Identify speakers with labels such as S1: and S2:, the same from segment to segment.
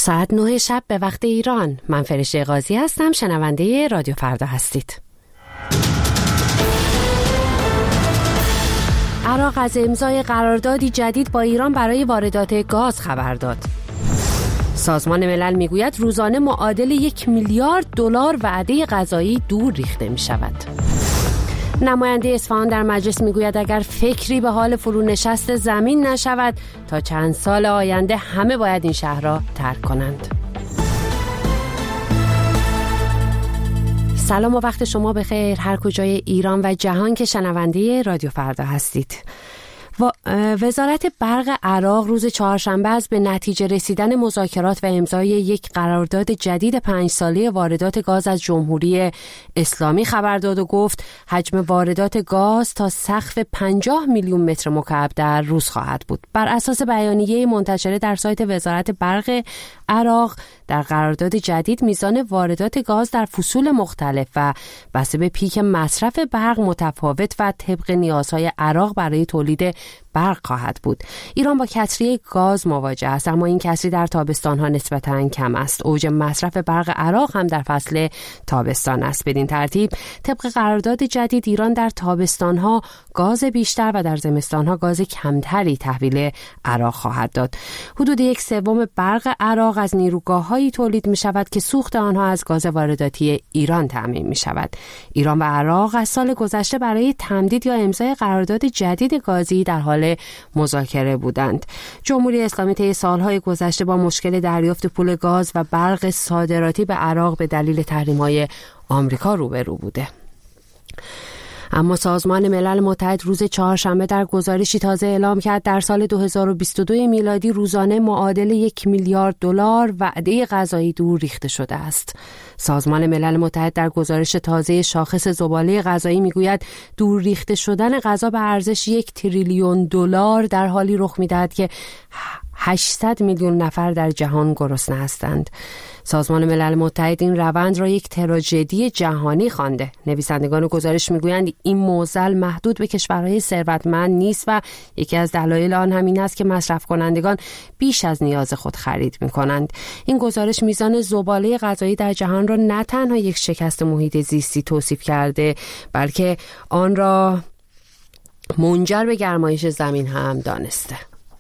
S1: ساعت 9 شب به وقت ایران. من فرشته قاضی هستم، شنونده رادیو فردا هستید. عراق از امضای قراردادی جدید با ایران برای واردات گاز خبر داد. سازمان ملل میگوید روزانه معادل 1 میلیارد دلار وعده غذایی دور ریخته می شود. نماینده اصفهان در مجلس میگوید اگر فکری به حال فرونشست زمین نشود تا چند سال آینده همه باید این شهر را ترک کنند. سلام و وقت شما بخیر هر کجای ایران و جهان که شنونده رادیو فردا هستید. وزارت برق عراق روز چهارشنبه از به نتیجه رسیدن مذاکرات و امضای یک قرارداد جدید 5 ساله واردات گاز از جمهوری اسلامی خبر داد و گفت حجم واردات گاز تا سقف 50 میلیون متر مکعب در روز خواهد بود. بر اساس بیانیه منتشره در سایت وزارت برق عراق، در قرارداد جدید میزان واردات گاز در فصول مختلف و بسته به پیک مصرف برق متفاوت و طبق نیازهای عراق برای تولید برق خواهد بود. ایران با کسری گاز مواجه است، اما این کسری در تابستان‌ها نسبتاً کم است. اوج مصرف برق عراق هم در فصل تابستان است. بدین ترتیب طبق قرارداد جدید ایران در تابستان‌ها گاز بیشتر و در زمستان‌ها گاز کمتری تحویل عراق خواهد داد. حدود 1/3 برق عراق از نیروگاه‌هایی تولید می‌شود که سوخت آنها از گاز وارداتی ایران تامین می‌شود. ایران و عراق از سال گذشته برای تمدید یا امضای قرارداد جدید گازی در حال مذاکره بودند. جمهوری اسلامی طی سالهای گذشته با مشکل دریافت پول گاز و برق صادراتی به عراق به دلیل تحریم‌های آمریکا روبرو بوده. اما سازمان ملل متحد روز چهارشنبه در گزارشی تازه اعلام کرد در سال 2022 میلادی روزانه معادل 1 میلیارد دلار وعده غذایی دور ریخته شده است. سازمان ملل متحد در گزارش تازه شاخص زباله غذایی میگوید دور ریخته شدن غذا به ارزش 1 تریلیون دلار در حالی رخ میدهد که 800 میلیون نفر در جهان گرسنه هستند. سازمان ملل متحد این روند را یک تراژدی جهانی خوانده. نویسندگان گزارش میگویند این معضل محدود به کشورهای ثروتمند نیست و یکی از دلایل آن همین است که مصرف کنندگان بیش از نیاز خود خرید میکنند. این گزارش میزان زباله غذایی در جهان را نه تنها یک شکست محیط زیستی توصیف کرده، بلکه آن را منجر به گرمایش زمین هم دانسته.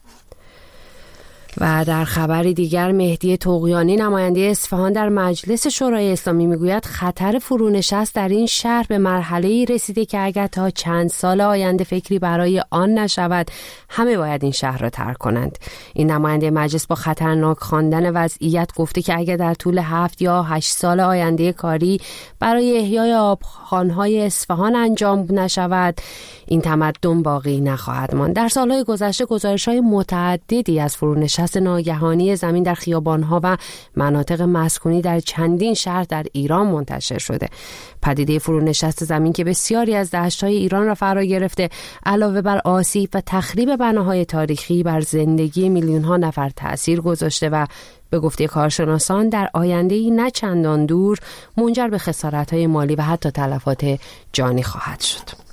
S1: و در خبری دیگر مهدی طغیانی نماینده اصفهان در مجلس شورای اسلامی میگوید خطر فرونشست در این شهر به مرحله‌ای رسیده که اگر تا چند سال آینده فکری برای آن نشود همه باید این شهر را ترک کنند. این نماینده مجلس با خطرناک خواندن وضعیت گفته که اگر در طول 7 یا 8 سال آینده کاری برای احیای آبخوان‌های اصفهان انجام نشود این تمدن باقی نخواهد ماند. در سالهای گذشته گزارش‌های متعددی از فرونشست ناگهانی زمین در خیابان‌ها و مناطق مسکونی در چندین شهر در ایران منتشر شده. پدیده فرونشست زمین که بسیاری از دشت‌های ایران را فرا گرفته، علاوه بر آسیب و تخریب بناهای تاریخی بر زندگی میلیون‌ها نفر تأثیر گذاشته و به گفته کارشناسان در آینده‌ای نه چندان دور منجر به خسارت‌های مالی و حتی تلفات جانی خواهد شد.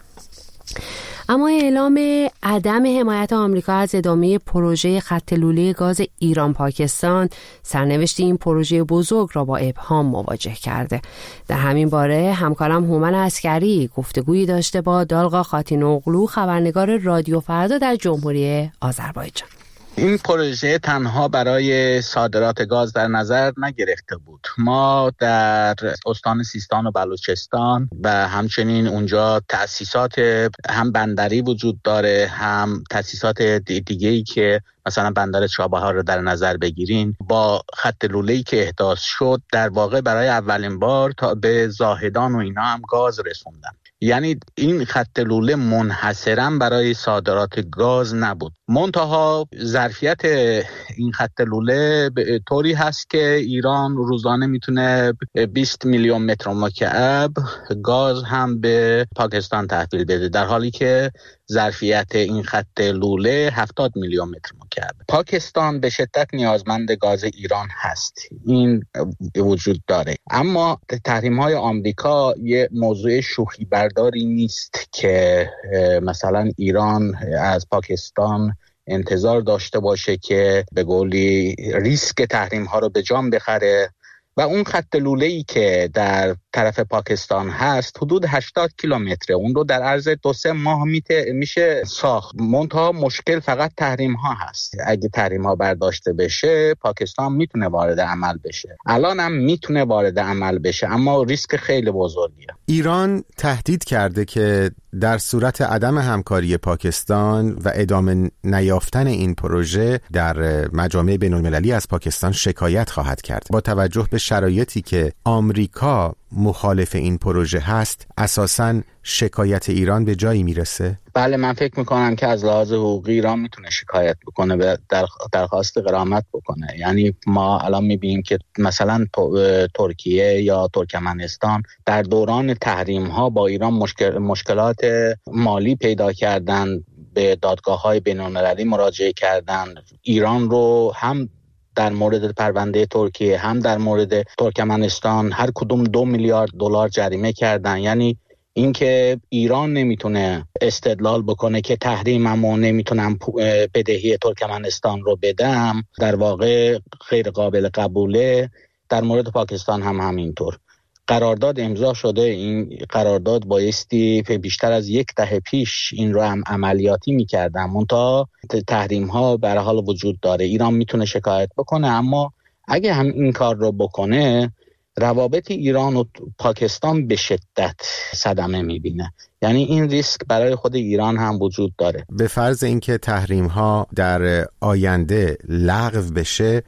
S1: اما اعلام عدم حمایت آمریکا از ادامه پروژه خط لوله گاز ایران پاکستان سرنوشت این پروژه بزرگ را با ابهام مواجه کرده. در همین باره همکارم هومن عسکری گفتگویی داشته با دالقا خاتینوغلو، خبرنگار رادیو فردا در جمهوری آذربایجان.
S2: این پروژه تنها برای صادرات گاز در نظر نگرفته بود. ما در استان سیستان و بلوچستان و همچنین اونجا تأسیسات هم بندری وجود داره، هم تأسیسات دیگه‌ای که مثلا بندر چابهار رو در نظر بگیرین، با خط لوله‌ای که احداث شد در واقع برای اولین بار تا به زاهدان و اینا هم گاز رسوندن. یعنی این خط لوله منحصراً برای صادرات گاز نبود. منتها ظرفیت این خط لوله طوری هست که ایران روزانه میتونه 20 میلیون متر مکعب گاز هم به پاکستان تحویل بده، در حالی که ظرفیت این خط لوله 70 میلیون متر مکعب. پاکستان به شدت نیازمند گاز ایران هست، این وجود داره. اما تحریم‌های آمریکا یه موضوع شوخی برداری نیست که مثلا ایران از پاکستان انتظار داشته باشه که به قولی ریسک تحریم ها رو به جان بخره و اون خط لوله‌ای که در طرف پاکستان هست حدود 80 کیلومتره، اون رو در عرض 2-3 ماه میشه ساخت. منتها مشکل فقط تحریم ها هست. اگه تحریم ها برداشته بشه پاکستان میتونه وارد عمل بشه، الان هم میتونه وارد عمل بشه، اما ریسک خیلی بزرگیه.
S3: ایران تهدید کرده که در صورت عدم همکاری پاکستان و ادامه نیافتن این پروژه در مجامع بین‌المللی از پاکستان شکایت خواهد کرد. با توجه به شرایطی که آمریکا مخالف این پروژه هست، اساساً شکایت ایران به جایی میرسه؟
S2: بله، من فکر میکنم که از لحاظ حقوقی ایران میتونه شکایت بکنه و درخواست غرامت بکنه. یعنی ما الان میبینیم که مثلا ترکیه یا ترکمنستان در دوران تحریم ها با ایران مشکلات مالی پیدا کردن، به دادگاه‌های بین‌المللی مراجعه کردن. ایران رو هم در مورد پرونده ترکیه هم در مورد ترکمنستان هر کدوم 2 میلیارد دلار جریمه کردن. یعنی اینکه ایران نمیتونه استدلال بکنه که تحریممو نمیتونم بدهی ترکمنستان رو بدم، در واقع غیر قابل قبوله. در مورد پاکستان هم همینطور. قرارداد امضا شده، این قرارداد بایستی بیشتر از 10 دهه پیش این رو هم عملیاتی میکردن، منتها تحریم ها به هر حال وجود داره. ایران میتونه شکایت بکنه، اما اگه هم این کار رو بکنه روابط ایران و پاکستان به شدت صدمه میبینه. یعنی این ریسک برای خود ایران هم وجود داره.
S3: به فرض اینکه تحریم ها در آینده لغو بشه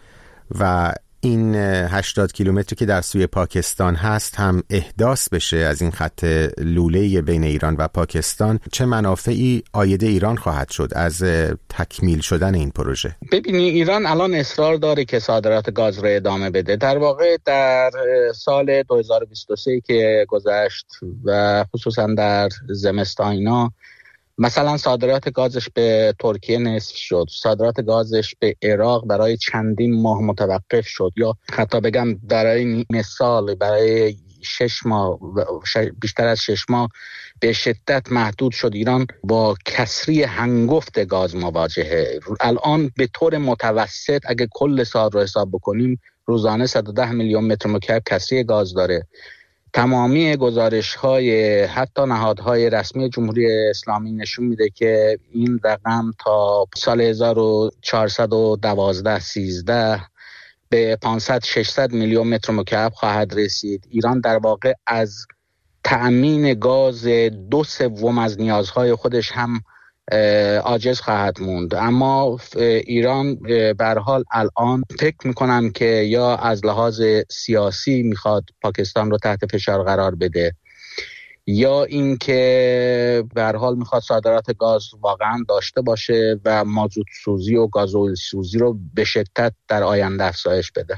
S3: و این 80 کیلومتری که در سوی پاکستان هست هم احداث بشه از این خط لوله بین ایران و پاکستان، چه منافعی عاید ایران خواهد شد از تکمیل شدن این پروژه؟
S2: ببینی ایران الان اصرار داره که صادرات گاز رو ادامه بده. در واقع در سال 2023 که گذشت و خصوصا در زمستان اینا، مثلا صادرات گازش به ترکیه نصف شد، صادرات گازش به عراق برای چندین ماه متوقف شد، یا حتی بگم برای مثال برای 6 ماه، بیشتر از 6 ماه به شدت محدود شد. ایران با کسری هنگفت گاز مواجهه. الان به طور متوسط اگه کل سال رو حساب بکنیم روزانه 110 میلیون متر مکعب کسری گاز داره. تمامی گزارش‌های حتی نهادهای رسمی جمهوری اسلامی نشون میده که این رقم تا سال 1412-13 به 500-600 میلیون متر مکعب خواهد رسید. ایران در واقع از تأمین گاز 2/3 از نیازهای خودش هم عاجز خواهد موند. اما ایران به هر حال الان فکر میکنم که یا از لحاظ سیاسی میخواد پاکستان رو تحت فشار قرار بده، یا اینکه به هر حال میخواد صادرات گاز واقعا داشته باشه و مازوت سوزی و گازوئیل سوزی رو به شدت در آینده افزایش بده.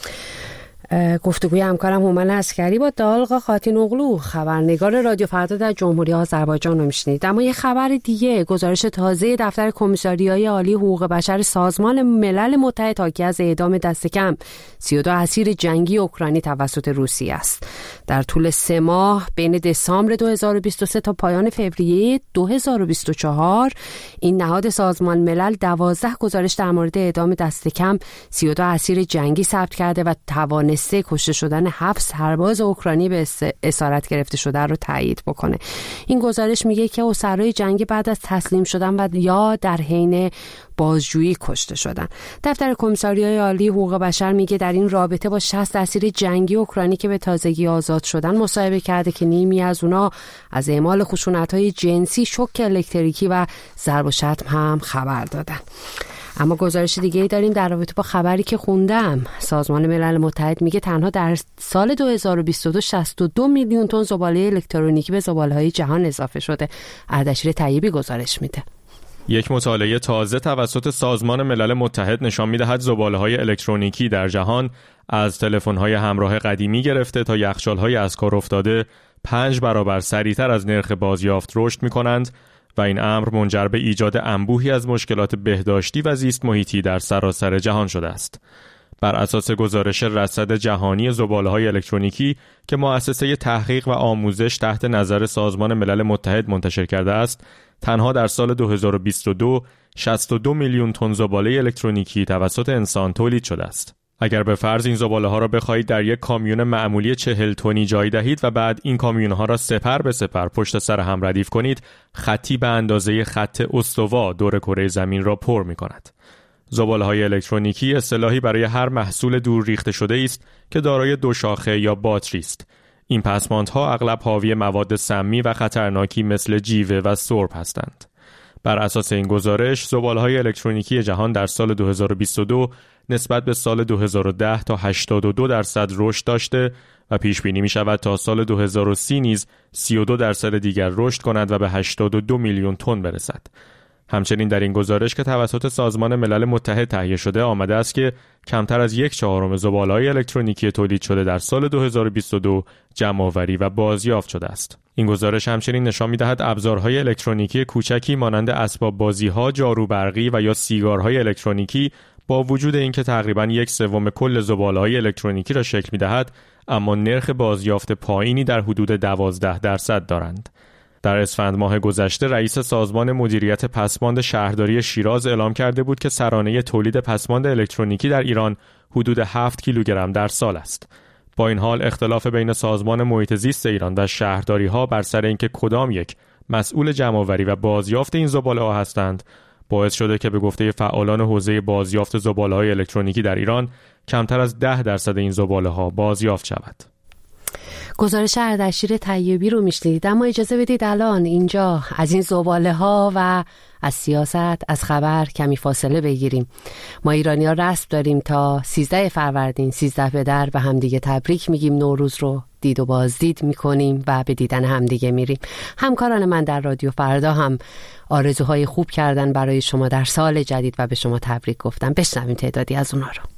S1: گفتگوی همکارم هومن عسکری با دالقا خاتینوغلو، خبرنگار رادیو فردا در جمهوری آذربایجان رو میشنید. اما یه خبر دیگه، گزارش تازه دفتر کمیساریای عالی حقوق بشر سازمان ملل متحد حاکی از اعدام دست کم 32 اسیر جنگی اوکراینی توسط روسیه است. در طول 3 ماه بین دسامبر 2023 تا پایان فوریه 2024 این نهاد سازمان ملل 12 گزارش در مورد اعدام دست کم 32 اسیر جنگی ثبت کرده و توانسته کشته شدن 7 سرباز اوکراینی به اسارت گرفته شده رو تایید بکنه. این گزارش میگه که اسرای جنگی بعد از تسلیم شدن و یا در حین بازجویی کشته شدن. دفتر کمیساریای عالی حقوق بشر میگه در این رابطه با 60 اسیر جنگی اوکراینی که به تازگی آزاد شدن مصاحبه کرده که نیمی از اونا از اعمال خشونت‌های جنسی، شوک الکتریکی و ضرب و شتم هم خبر دادن. اما گزارش دیگه‌ای داریم در رابطه با خبری که خوندم. سازمان ملل متحد میگه تنها در سال 2022 62 میلیون تن زباله الکترونیکی به زباله‌های جهان اضافه شده. اردشیر طیبی گزارش میده.
S4: یک مطالعه تازه توسط سازمان ملل متحد نشان می‌دهد زباله‌های الکترونیکی در جهان از تلفن‌های همراه قدیمی گرفته تا یخچال‌های از کار افتاده 5 برابر سریعتر از نرخ بازیافت رشد می‌کنند و این امر منجر به ایجاد انبوهی از مشکلات بهداشتی و زیست محیطی در سراسر جهان شده است. بر اساس گزارش رصد جهانی زباله‌های الکترونیکی که مؤسسه تحقیق و آموزش تحت نظر سازمان ملل متحد منتشر کرده است، تنها در سال 2022 62 میلیون تن زباله الکترونیکی توسط انسان تولید شده است. اگر به فرض این زباله‌ها را بخواهید در یک کامیون معمولی 40 تنی جای دهید و بعد این کامیون‌ها را سپر به سپر پشت سر هم ردیف کنید، خطی به اندازه خط استوا دور کره زمین را پر می‌کند. زباله‌های الکترونیکی اصطلاحی برای هر محصول دور ریخته شده است که دارای دو شاخه یا باتری است. این پسماندها اغلب حاوی مواد سمی و خطرناکی مثل جیوه و سرب هستند. بر اساس این گزارش، زباله‌های الکترونیکی جهان در سال 2022 نسبت به سال 2010 تا 82% رشد داشته و پیش بینی می‌شود تا سال 2030 نیز 32% دیگر رشد کند و به 82 میلیون تن برسد. همچنین در این گزارش که توسط سازمان ملل متحد تهیه شده آمده است که کمتر از 1/4 زباله‌های الکترونیکی تولید شده در سال 2022 جمع‌آوری و بازیافت شده است. این گزارش همچنین نشان می‌دهد ابزارهای الکترونیکی کوچکی مانند اسباب بازی‌ها، جارو برقی و یا سیگارهای الکترونیکی با وجود اینکه تقریباً 1/3 کل زباله‌های الکترونیکی را شکل می‌دهد، اما نرخ بازیافت پایینی در حدود 12% دارند. در اسفند ماه گذشته رئیس سازمان مدیریت پسماند شهرداری شیراز اعلام کرده بود که سرانه تولید پسماند الکترونیکی در ایران حدود 7 کیلوگرم در سال است. با این حال اختلاف بین سازمان محیط زیست ایران و شهرداری‌ها بر سر اینکه کدام یک مسئول جمع‌آوری و بازیافت این زباله‌ها هستند باعث شده که به گفته فعالان حوزه بازیافت زباله‌های الکترونیکی در ایران کمتر از 10% این زباله‌ها بازیافت شود.
S1: گزارش اردشیر طیبی رو میشنید، اما اجازه بدید الان اینجا از این زباله‌ها و از سیاست، از خبر کمی فاصله بگیریم. ما ایرانی‌ها رسم داریم تا 13 فروردین 13 به در به همدیگه تبریک میگیم، نوروز رو دید و بازدید میکنیم و به دیدن همدیگه میریم. همکاران من در رادیو فردا هم آرزوهای خوب کردن برای شما در سال جدید و به شما تبریک گفتن. بشنویم تعدادی از اونها رو.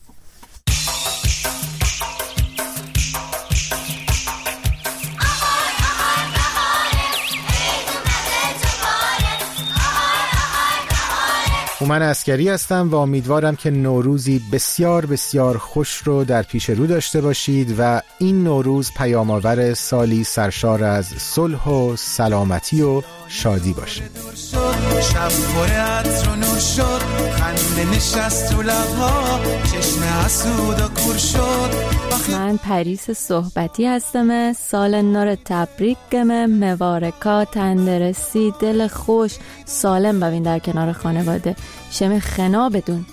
S3: من عسکری هستم و امیدوارم که نوروزی بسیار بسیار خوش رو در پیش رو داشته باشید و این نوروز پیام‌آور سالی سرشار از صلح و سلامتی و شادی باشه. شب پر عطر و نور شد، خنده نشست تو لب‌ها، چشم حسود و کور شد.
S5: من پریس صحبتی هستم. سال نو تبریک گمه، مبارکا، تندرستی، دل خوش، سالم ببین در کنار خانواده، شم خنا بدون.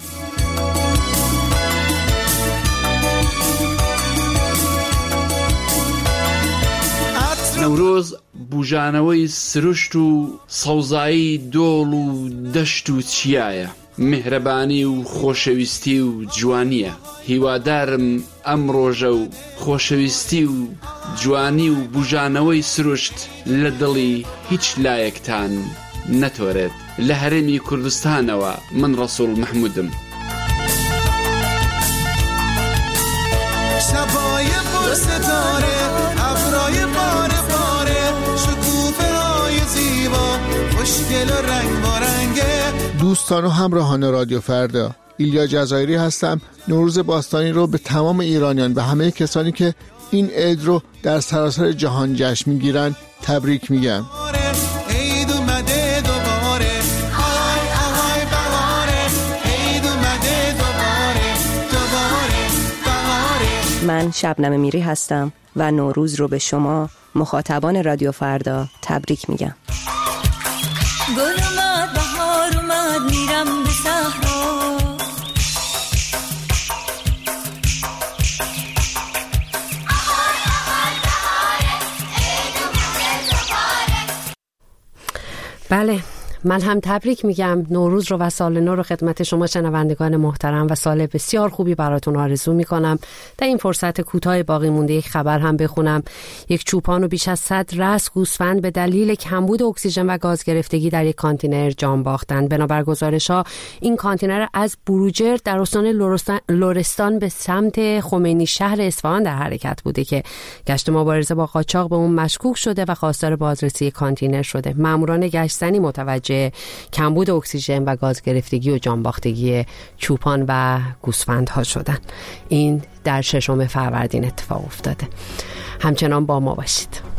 S6: نوروز بوجانەوەی سروشت و سەوزایی دۆڵ و دەشت و چیایە، میهرەبانی و خۆشەویستی و جوانیە. هیوادارم ئەم ڕۆژە و خۆشەویستی و جوانی و بوجانەوەی سروشت لە دڵی هیچ لایەکتان نەتۆرێت. لە هەرێمی کوردستانەوە من ڕەسوڵ محمودم. شبای پر ستاره، ابرای باره باره، شکوفه های زیبا، خوشگل و رنگ بارنگه. دوستان و همراهان رادیو فردا، ایلیا جزایری هستم. نوروز باستانی رو به تمام ایرانیان و همه کسانی که این عید رو در سراسر جهان جشن میگیرن تبریک میگم.
S7: من شبنم میری هستم و نوروز رو به شما مخاطبان رادیو فردا تبریک میگم. گل اومد، بهار اومد، میرم به صحرا.
S1: بله، من هم تبریک میگم نوروز رو و سال نو رو خدمت شما شنوندگان محترم و سال بسیار خوبی براتون آرزو میکنم. در این فرصت کوتاه باقی مونده یک خبر هم بخونم. یک چوپان و بیش از 100 رأس گوسفند به دلیل کمبود اکسیژن و گاز گرفتگی در یک کانتینر جان باختند. بنابر گزارش‌ها این کانتینر از بروجرد در استان لرستان به سمت خمینی شهر اصفهان در حرکت بوده که گشت مبارزه با قاچاق به اون مشکوک شده و خواستار بازرسی کانتینر شده. ماموران گشتزنی متوجه مواجه کمبود اکسیژن و گاز گرفتگی و جانباختگی چوپان و گوسفندها شدن. این در 6 فروردین اتفاق افتاده. همچنان با ما باشید.